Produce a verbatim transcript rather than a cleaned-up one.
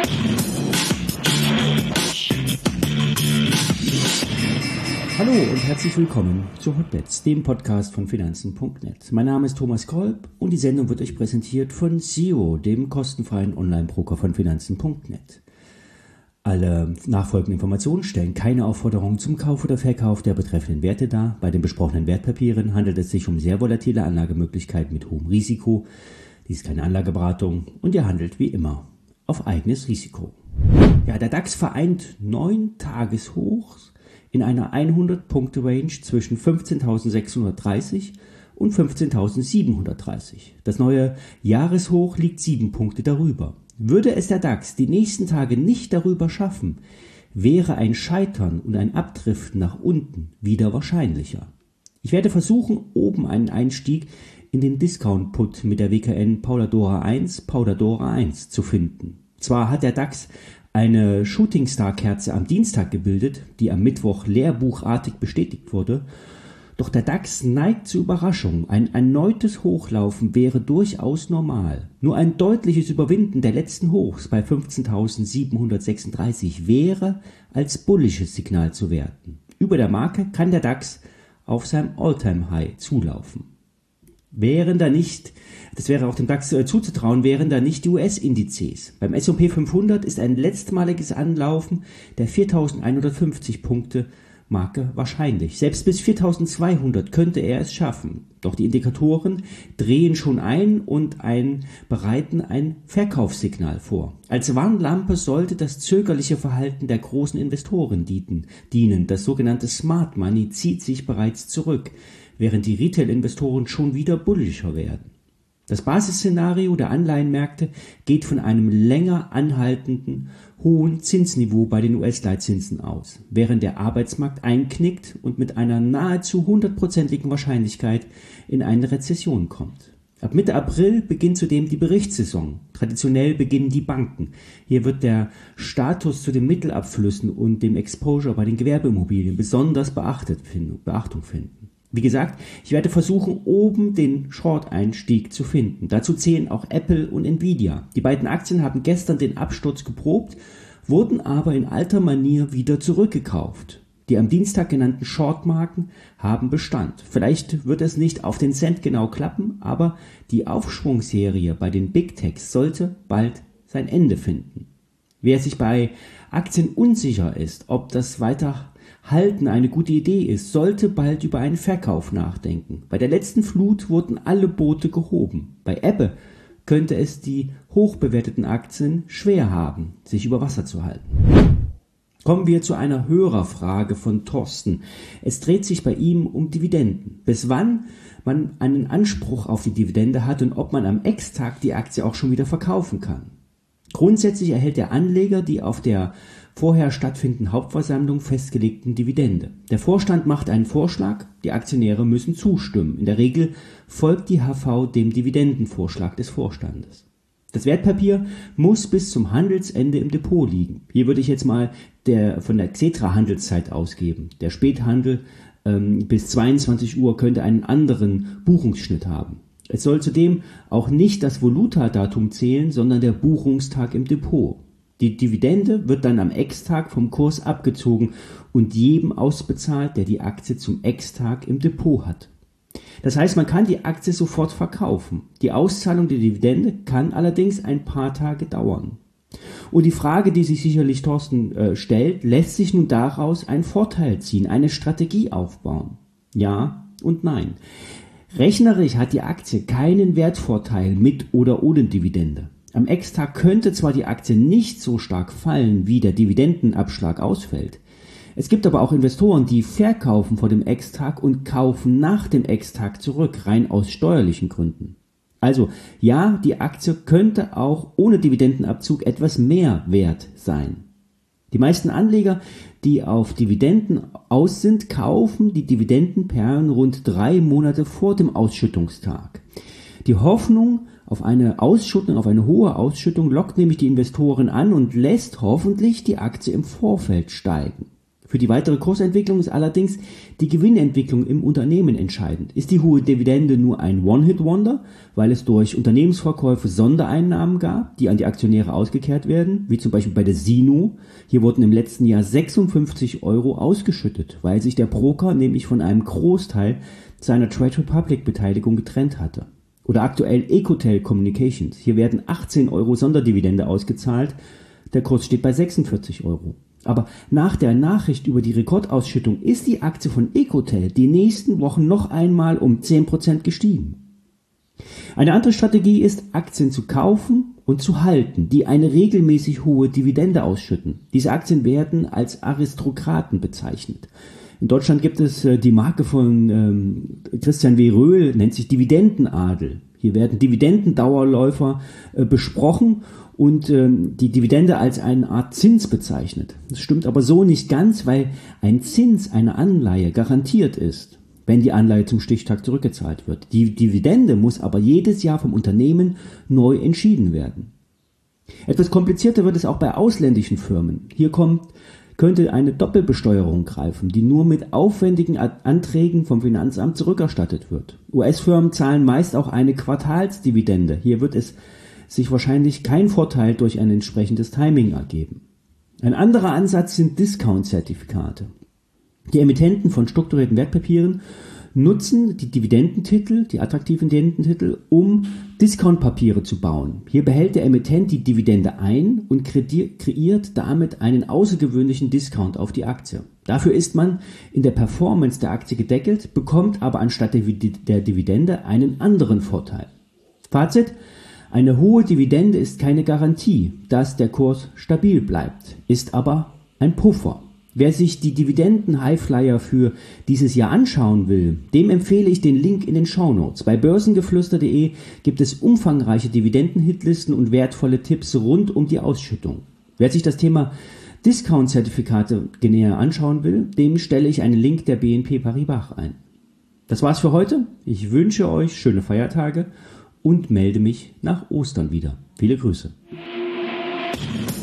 Hallo und herzlich willkommen zu Hotbets, dem Podcast von Finanzen punkt net. Mein Name ist Thomas Kolb und die Sendung wird euch präsentiert von S E O, dem kostenfreien Online-Broker von Finanzen punkt net. Alle nachfolgenden Informationen stellen keine Aufforderung zum Kauf oder Verkauf der betreffenden Werte dar. Bei den besprochenen Wertpapieren handelt es sich um sehr volatile Anlagemöglichkeiten mit hohem Risiko. Dies ist keine Anlageberatung und ihr handelt wie immer auf eigenes Risiko. Ja, der DAX vereint neun Tageshochs in einer hundert-Punkte-Range zwischen fünfzehntausendsechshundertdreißig und fünfzehntausendsiebenhundertdreißig. Das neue Jahreshoch liegt sieben Punkte darüber. Würde es der DAX die nächsten Tage nicht darüber schaffen, wäre ein Scheitern und ein Abdriften nach unten wieder wahrscheinlicher. Ich werde versuchen, oben einen Einstieg in den Discount-Put mit der W K N Pauladora eins, Pauladora eins zu finden. Zwar hat der DAX eine Shooting Star Kerze am Dienstag gebildet, die am Mittwoch lehrbuchartig bestätigt wurde, doch der DAX neigt zu Überraschungen. Ein erneutes Hochlaufen wäre durchaus normal. Nur ein deutliches Überwinden der letzten Hochs bei fünfzehntausendsiebenhundertsechsunddreißig wäre als bullisches Signal zu werten. Über der Marke kann der DAX auf seinem All-Time-High zulaufen. Wären da nicht, das wäre auch dem DAX äh, zuzutrauen, wären da nicht die U S-Indizes. Beim S und P fünfhundert ist ein letztmaliges Anlaufen der viertausendeinhundertfünfzig Punkte Marke wahrscheinlich. Selbst bis viertausendzweihundert könnte er es schaffen. Doch die Indikatoren drehen schon ein und ein, bereiten ein Verkaufssignal vor. Als Warnlampe sollte das zögerliche Verhalten der großen Investoren dienen. Das sogenannte Smart Money zieht sich bereits zurück, während die Retail-Investoren schon wieder bullischer werden. Das Basisszenario der Anleihenmärkte geht von einem länger anhaltenden hohen Zinsniveau bei den U S-Leitzinsen aus, während der Arbeitsmarkt einknickt und mit einer nahezu hundertprozentigen Wahrscheinlichkeit in eine Rezession kommt. Ab Mitte April beginnt zudem die Berichtssaison. Traditionell beginnen die Banken. Hier wird der Status zu den Mittelabflüssen und dem Exposure bei den Gewerbeimmobilien besonders beachtet, Beachtung finden. Wie gesagt, ich werde versuchen, oben den Short-Einstieg zu finden. Dazu zählen auch Apple und Nvidia. Die beiden Aktien haben gestern den Absturz geprobt, wurden aber in alter Manier wieder zurückgekauft. Die am Dienstag genannten Short-Marken haben Bestand. Vielleicht wird es nicht auf den Cent genau klappen, aber die Aufschwungsserie bei den Big Techs sollte bald sein Ende finden. Wer sich bei Aktien unsicher ist, ob das weiter Halten eine gute Idee ist, sollte bald über einen Verkauf nachdenken. Bei der letzten Flut wurden alle Boote gehoben. Bei Ebbe könnte es die hochbewerteten Aktien schwer haben, sich über Wasser zu halten. Kommen wir zu einer Hörerfrage von Thorsten. Es dreht sich bei ihm um Dividenden. Bis wann man einen Anspruch auf die Dividende hat und ob man am Ex-Tag die Aktie auch schon wieder verkaufen kann. Grundsätzlich erhält der Anleger die auf der vorher stattfindenden Hauptversammlung festgelegten Dividende. Der Vorstand macht einen Vorschlag, die Aktionäre müssen zustimmen. In der Regel folgt die H V dem Dividendenvorschlag des Vorstandes. Das Wertpapier muss bis zum Handelsende im Depot liegen. Hier würde ich jetzt mal der, von der Xetra-Handelszeit ausgeben. Der Späthandel ähm, bis zweiundzwanzig Uhr könnte einen anderen Buchungsschnitt haben. Es soll zudem auch nicht das Voluta-Datum zählen, sondern der Buchungstag im Depot. Die Dividende wird dann am Ex-Tag vom Kurs abgezogen und jedem ausbezahlt, der die Aktie zum Ex-Tag im Depot hat. Das heißt, man kann die Aktie sofort verkaufen. Die Auszahlung der Dividende kann allerdings ein paar Tage dauern. Und die Frage, die sich sicherlich Thorsten äh, stellt, lässt sich nun daraus einen Vorteil ziehen, eine Strategie aufbauen? Ja und nein. Rechnerisch hat die Aktie keinen Wertvorteil mit oder ohne Dividende. Am Ex-Tag könnte zwar die Aktie nicht so stark fallen, wie der Dividendenabschlag ausfällt. Es gibt aber auch Investoren, die verkaufen vor dem Ex-Tag und kaufen nach dem Ex-Tag zurück, rein aus steuerlichen Gründen. Also ja, die Aktie könnte auch ohne Dividendenabzug etwas mehr wert sein. Die meisten Anleger, die auf Dividenden aus sind, kaufen die Dividendenperlen rund drei Monate vor dem Ausschüttungstag. Die Hoffnung auf eine Ausschüttung, auf eine hohe Ausschüttung lockt nämlich die Investoren an und lässt hoffentlich die Aktie im Vorfeld steigen. Für die weitere Kursentwicklung ist allerdings die Gewinnentwicklung im Unternehmen entscheidend. Ist die hohe Dividende nur ein One-Hit-Wonder, weil es durch Unternehmensverkäufe Sondereinnahmen gab, die an die Aktionäre ausgekehrt werden, wie zum Beispiel bei der Sino? Hier wurden im letzten Jahr sechsundfünfzig Euro ausgeschüttet, weil sich der Broker nämlich von einem Großteil seiner Trade Republic Beteiligung getrennt hatte. Oder aktuell Ecotel Communications. Hier werden achtzehn Euro Sonderdividende ausgezahlt. Der Kurs steht bei sechsundvierzig Euro. Aber nach der Nachricht über die Rekordausschüttung ist die Aktie von Ecotel die nächsten Wochen noch einmal um zehn Prozent gestiegen. Eine andere Strategie ist, Aktien zu kaufen und zu halten, die eine regelmäßig hohe Dividende ausschütten. Diese Aktien werden als Aristokraten bezeichnet. In Deutschland gibt es äh, die Marke von ähm, Christian W. Röhl, nennt sich Dividendenadel. Hier werden Dividendendauerläufer äh, besprochen und ähm, die Dividende als eine Art Zins bezeichnet. Das stimmt aber so nicht ganz, weil ein Zins einer Anleihe garantiert ist, wenn die Anleihe zum Stichtag zurückgezahlt wird. Die Dividende muss aber jedes Jahr vom Unternehmen neu entschieden werden. Etwas komplizierter wird es auch bei ausländischen Firmen. Hier kommt könnte eine Doppelbesteuerung greifen, die nur mit aufwendigen Anträgen vom Finanzamt zurückerstattet wird. U S-Firmen zahlen meist auch eine Quartalsdividende. Hier wird es sich wahrscheinlich kein Vorteil durch ein entsprechendes Timing ergeben. Ein anderer Ansatz sind Discount-Zertifikate. Die Emittenten von strukturierten Wertpapieren nutzen die Dividendentitel, die attraktiven Dividendentitel, um Discountpapiere zu bauen. Hier behält der Emittent die Dividende ein und kreiert damit einen außergewöhnlichen Discount auf die Aktie. Dafür ist man in der Performance der Aktie gedeckelt, bekommt aber anstatt der Dividende einen anderen Vorteil. Fazit: Eine hohe Dividende ist keine Garantie, dass der Kurs stabil bleibt, ist aber ein Puffer. Wer sich die Dividenden-Highflyer für dieses Jahr anschauen will, dem empfehle ich den Link in den Shownotes. Bei börsengeflüster punkt de gibt es umfangreiche Dividenden-Hitlisten und wertvolle Tipps rund um die Ausschüttung. Wer sich das Thema Discount-Zertifikate näher anschauen will, dem stelle ich einen Link der B N P Paribas ein. Das war's für heute. Ich wünsche euch schöne Feiertage und melde mich nach Ostern wieder. Viele Grüße.